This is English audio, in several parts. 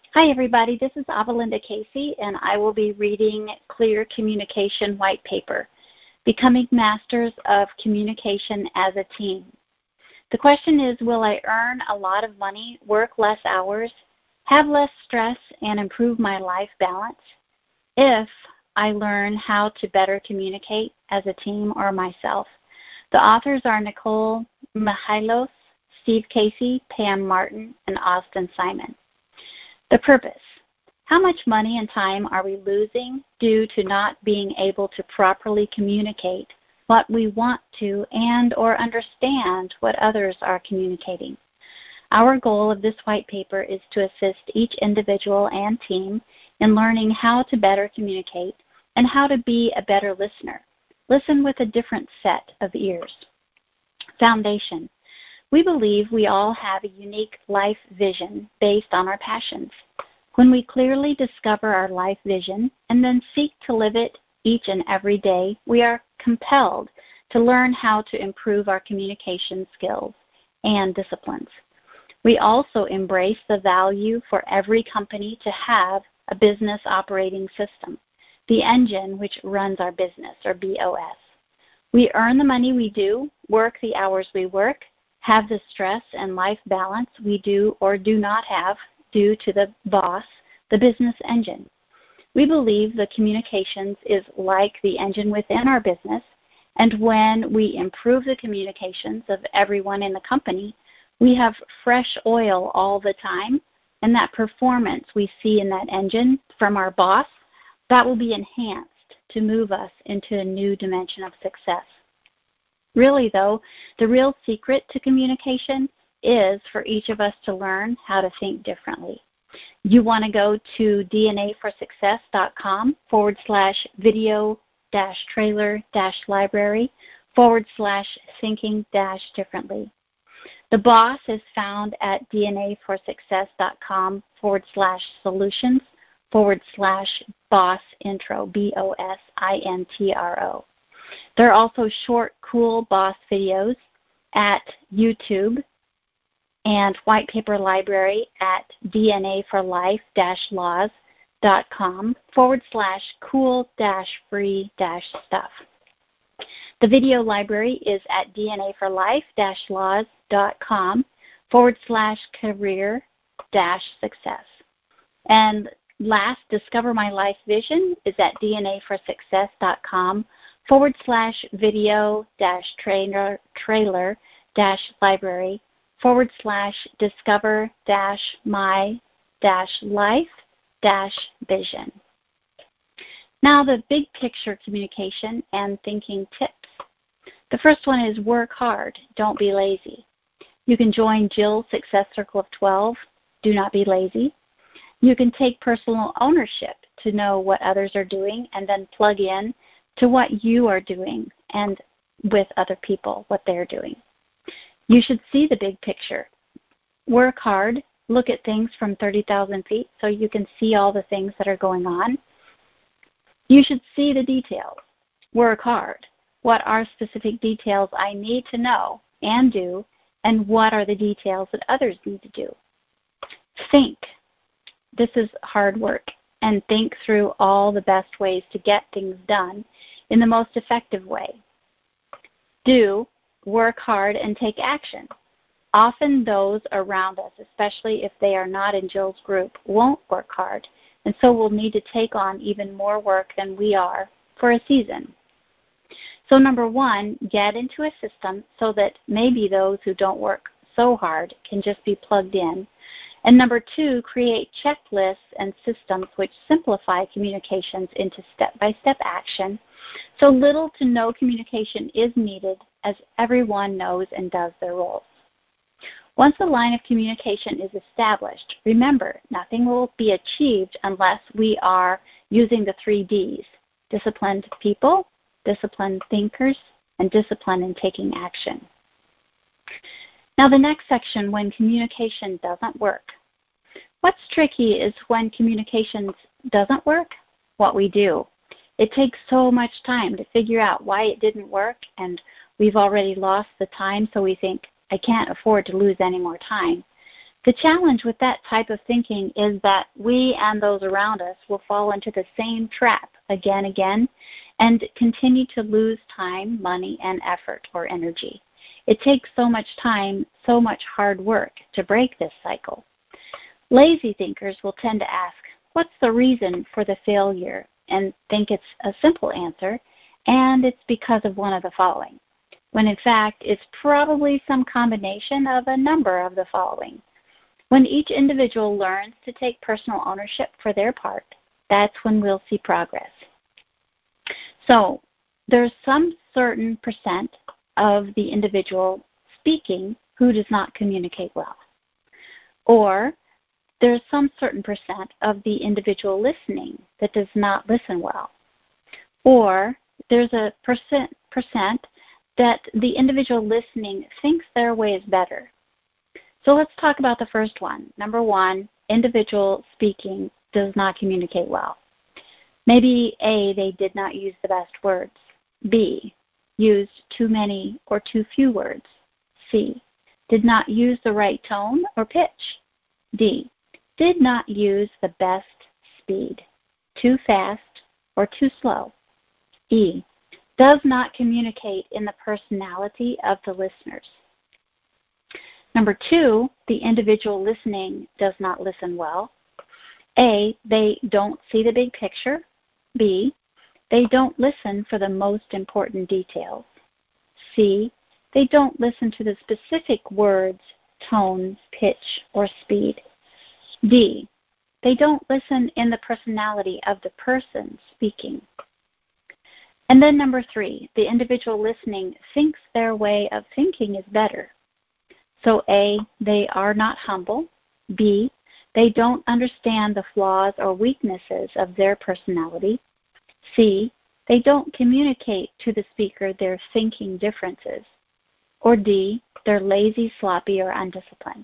Hi, everybody. This is Avalinda Casey, and I will be reading Clear Communication White Paper, Becoming Masters of Communication as a Team. The question is, will I earn a lot of money, work less hours, have less stress, and improve my life balance if I learn how to better communicate as a team or myself? The authors are Nicole Mihailos, Steve Casey, Pam Martin, and Austin Simon. The purpose. How much money and time are we losing due to not being able to properly communicate what we want to and or understand what others are communicating? Our goal of this white paper is to assist each individual and team in learning how to better communicate and how to be a better listener. Listen with a different set of ears. Foundation. We believe we all have a unique life vision based on our passions. When we clearly discover our life vision and then seek to live it each and every day, we are compelled to learn how to improve our communication skills and disciplines. We also embrace the value for every company to have a business operating system, the engine which runs our business, or BOS. We earn the money we do, work the hours we work, have the stress and life balance we do or do not have due to the boss, the business engine. We believe the communications is like the engine within our business, and when we improve the communications of everyone in the company, we have fresh oil all the time, and that performance we see in that engine from our boss, that will be enhanced to move us into a new dimension of success. Really, though, the real secret to communication is for each of us to learn how to think differently. You want to go to dnaforsuccess.com/video-trailer-library/thinking-differently. The boss is found at dnaforsuccess.com/solutions/boss intro, BOSINTRO. There are also short, cool boss videos at YouTube and white paper library at dnaforlife-laws.com/cool-free-stuff. The video library is at dnaforlife-laws.com/career-success. And last, Discover My Life Vision is at dnaforsuccess.com/video-trailer-library/my-life-vision. Now, the big picture communication and thinking tips. The first one is work hard, don't be lazy. You can join Jill's Success Circle of 12, do not be lazy. You can take personal ownership to know what others are doing and then plug in to what you are doing and with other people, what they're doing. You should see the big picture. Work hard, look at things from 30,000 feet so you can see all the things that are going on. You should see the details. Work hard. What are specific details I need to know and do, and what are the details that others need to do? Think. This is hard work, and think through all the best ways to get things done in the most effective way. Do. Work hard and take action. Often those around us, especially if they are not in Jill's group, won't work hard, and so will need to take on even more work than we are for a season. So number one, get into a system so that maybe those who don't work so hard can just be plugged in. And number two, create checklists and systems which simplify communications into step-by-step action, so little to no communication is needed as everyone knows and does their roles. Once the line of communication is established, remember, nothing will be achieved unless we are using the 3 Ds: disciplined people, disciplined thinkers, and discipline in taking action. Now the next section, when communication doesn't work. What's tricky is when communication doesn't work, what we do. It takes so much time to figure out why it didn't work, and we've already lost the time, so we think, I can't afford to lose any more time. The challenge with that type of thinking is that we and those around us will fall into the same trap again, and continue to lose time, money, and effort or energy. It takes so much time, so much hard work to break this cycle. Lazy thinkers will tend to ask, what's the reason for the failure? And think it's a simple answer, and it's because of one of the following, when in fact it's probably some combination of a number of the following. When each individual learns to take personal ownership for their part, that's when we'll see progress. So there's some certain percent of the individual speaking who does not communicate well. Or there's some certain percent of the individual listening that does not listen well. Or there's a percent that the individual listening thinks their way is better. So let's talk about the first one. Number one, individual speaking does not communicate well. Maybe A, they did not use the best words. B, used too many or too few words. C, did not use the right tone or pitch. D, did not use the best speed, too fast or too slow. E, does not communicate in the personality of the listeners. Number two, the individual listening does not listen well. A, they don't see the big picture. B, they don't listen for the most important details. C, they don't listen to the specific words, tones, pitch, or speed. D, they don't listen in the personality of the person speaking. And then number three, the individual listening thinks their way of thinking is better. So A, they are not humble. B, they don't understand the flaws or weaknesses of their personality. C, they don't communicate to the speaker their thinking differences. Or D, they're lazy, sloppy, or undisciplined.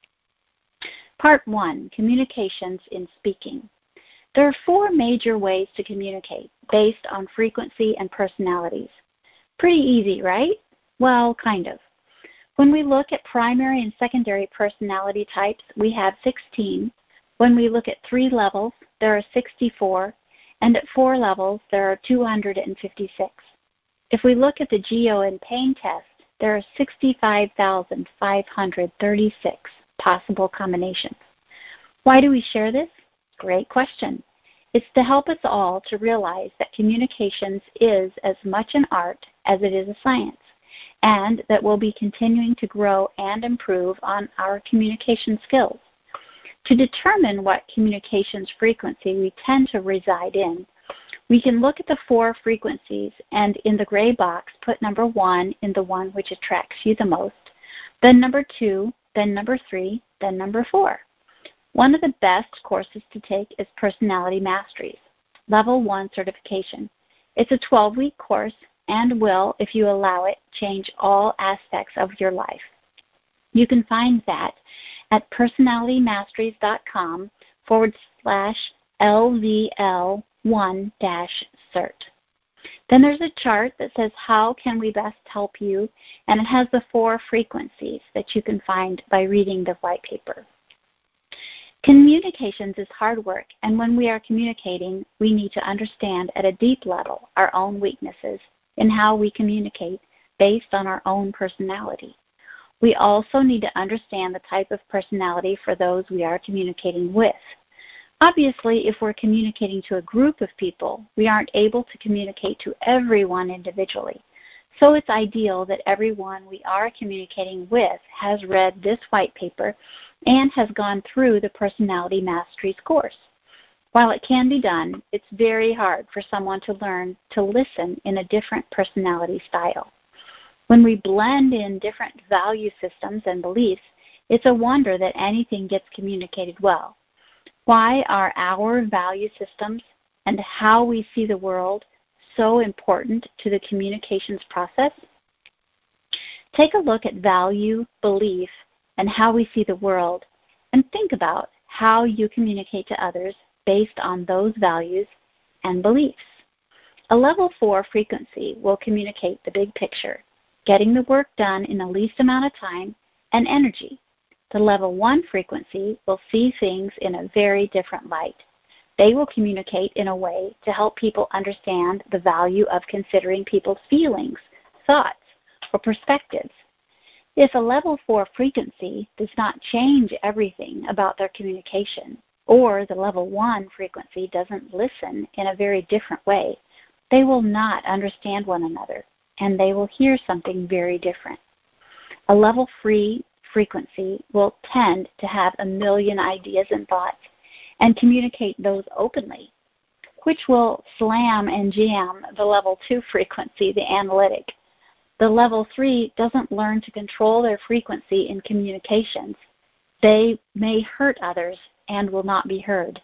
Part 1, Communications in Speaking. There are 4 major ways to communicate based on frequency and personalities. Pretty easy, right? Well, kind of. When we look at primary and secondary personality types, we have 16. When we look at 3 levels, there are 64. And at 4 levels, there are 256. If we look at the Geo and Pain test, there are 65,536 possible combinations. Why do we share this? Great question. It's to help us all to realize that communications is as much an art as it is a science, and that we'll be continuing to grow and improve on our communication skills. To determine what communications frequency we tend to reside in, we can look at the 4 frequencies and in the gray box put number 1 in the one which attracts you the most, then number 2, then number 3, then number 4. One of the best courses to take is Personality Masteries, Level 1 certification. It's a 12-week course and will, if you allow it, change all aspects of your life. You can find that at personalitymasteries.com/LVL1-CERT. Then there's a chart that says how can we best help you, and it has the 4 frequencies that you can find by reading the white paper. Communications is hard work, and when we are communicating, we need to understand at a deep level our own weaknesses in how we communicate based on our own personality. We also need to understand the type of personality for those we are communicating with. Obviously, if we're communicating to a group of people, we aren't able to communicate to everyone individually. So it's ideal that everyone we are communicating with has read this white paper and has gone through the Personality Masteries course. While it can be done, it's very hard for someone to learn to listen in a different personality style. When we blend in different value systems and beliefs, it's a wonder that anything gets communicated well. Why are our value systems and how we see the world so important to the communications process? Take a look at value, belief, and how we see the world, and think about how you communicate to others based on those values and beliefs. A level 4 frequency will communicate the big picture, getting the work done in the least amount of time and energy. The level 1 frequency will see things in a very different light. They will communicate in a way to help people understand the value of considering people's feelings, thoughts, or perspectives. If a level 4 frequency does not change everything about their communication, or the level 1 frequency doesn't listen in a very different way, they will not understand one another, and they will hear something very different. A level 3 frequency will tend to have a million ideas and thoughts and communicate those openly, which will slam and jam the level 2 frequency, the analytic. The level 3 doesn't learn to control their frequency in communications. They may hurt others and will not be heard.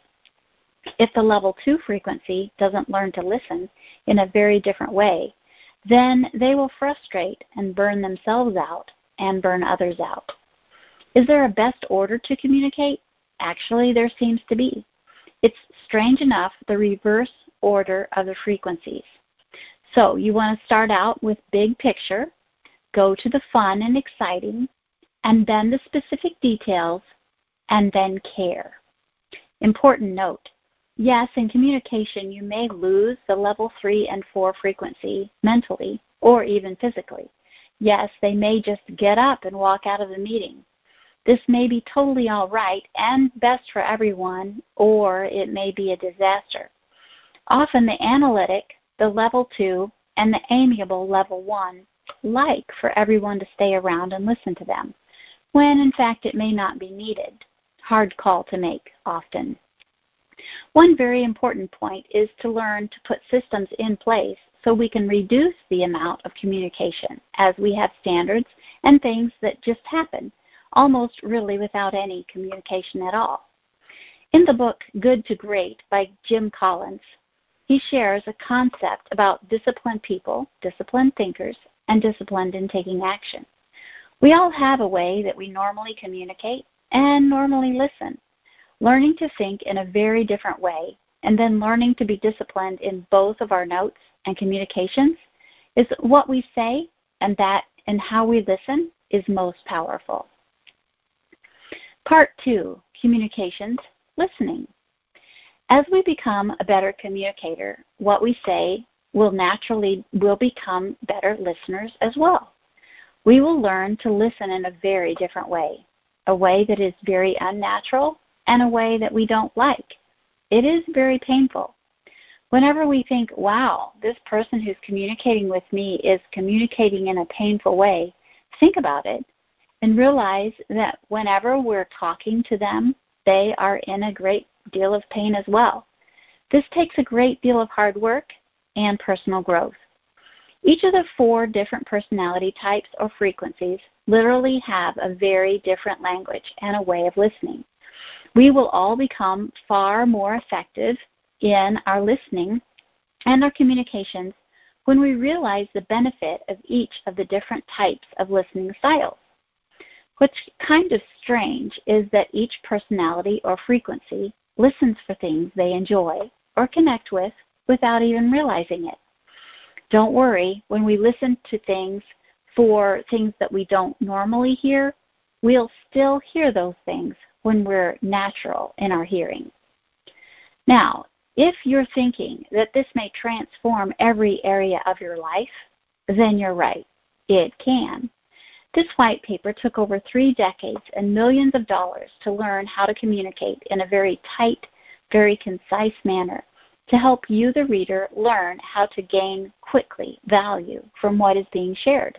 If the level 2 frequency doesn't learn to listen in a very different way, then they will frustrate and burn themselves out and burn others out. Is there a best order to communicate? Actually, there seems to be. It's strange enough, the reverse order of the frequencies. So you want to start out with big picture, go to the fun and exciting, and then the specific details, and then care. Important note, yes, in communication you may lose the level 3 and 4 frequency mentally or even physically. Yes, they may just get up and walk out of the meeting. This may be totally all right and best for everyone, or it may be a disaster. Often the analytic, the level 2, and the amiable level 1 like for everyone to stay around and listen to them, when in fact it may not be needed. Hard call to make often. One very important point is to learn to put systems in place so we can reduce the amount of communication, as we have standards and things that just happen, almost really without any communication at all. In the book Good to Great by Jim Collins, he shares a concept about disciplined people, disciplined thinkers, and disciplined in taking action. We all have a way that we normally communicate and normally listen. Learning to think in a very different way and then learning to be disciplined in both of our notes and communications is what we say, and that and how we listen is most powerful. Part 2, Communications, Listening. As we become a better communicator, what we say will become better listeners as well. We will learn to listen in a very different way, a way that is very unnatural and a way that we don't like. It is very painful. Whenever we think, wow, this person who's communicating with me is communicating in a painful way, think about it and realize that whenever we're talking to them, they are in a great deal of pain as well. This takes a great deal of hard work and personal growth. Each of the 4 different personality types or frequencies literally have a very different language and a way of listening. We will all become far more effective in our listening and our communications when we realize the benefit of each of the different types of listening styles. What's kind of strange is that each personality or frequency listens for things they enjoy or connect with without even realizing it. Don't worry, when we listen to things for things that we don't normally hear, we'll still hear those things when we're natural in our hearing. Now, if you're thinking that this may transform every area of your life, then you're right. It can. This white paper took over 3 decades and millions of dollars to learn how to communicate in a very tight, very concise manner to help you, the reader, learn how to gain quickly value from what is being shared.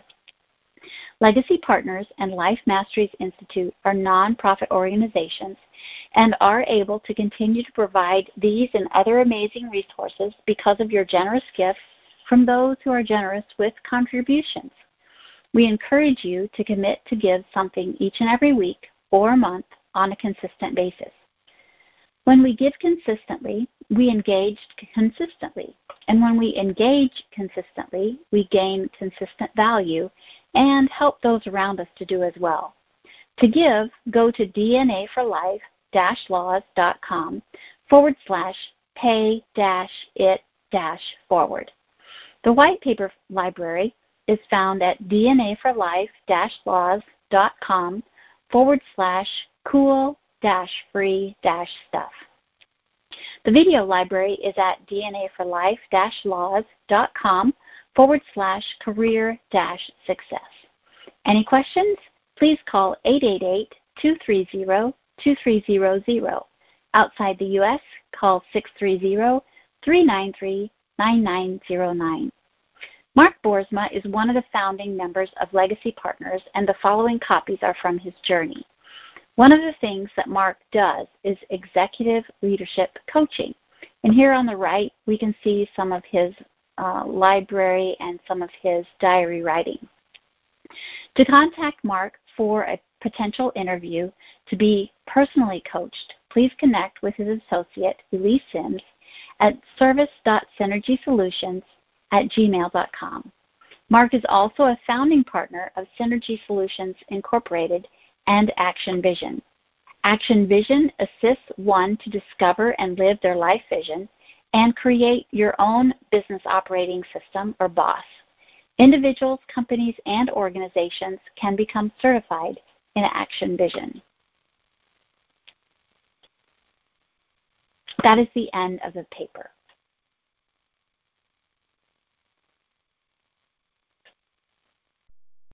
Legacy Partners and Life Masteries Institute are nonprofit organizations and are able to continue to provide these and other amazing resources because of your generous gifts from those who are generous with contributions. We encourage you to commit to give something each and every week or month on a consistent basis. When we give consistently, we engage consistently. And when we engage consistently, we gain consistent value and help those around us to do as well. To give, go to dnaforlife-laws.com/pay-it-forward. The white paper library is found at dnaforlife-laws.com /cool-free-stuff. The video library is at dnaforlife-laws.com/career-success. Any questions? Please call 888-230-2300. Outside the U.S., call 630-393-9909. Mark Boersma is one of the founding members of Legacy Partners, and the following copies are from his journey. One of the things that Mark does is executive leadership coaching. And here on the right, we can see some of his library and some of his diary writing. To contact Mark for a potential interview to be personally coached, please connect with his associate, Elise Sims, at service.synergysolutions@gmail.com. Mark is also a founding partner of Synergy Solutions Incorporated and Action Vision. Action Vision assists one to discover and live their life vision and create your own business operating system or BOSS. Individuals, companies, and organizations can become certified in Action Vision. That is the end of the paper.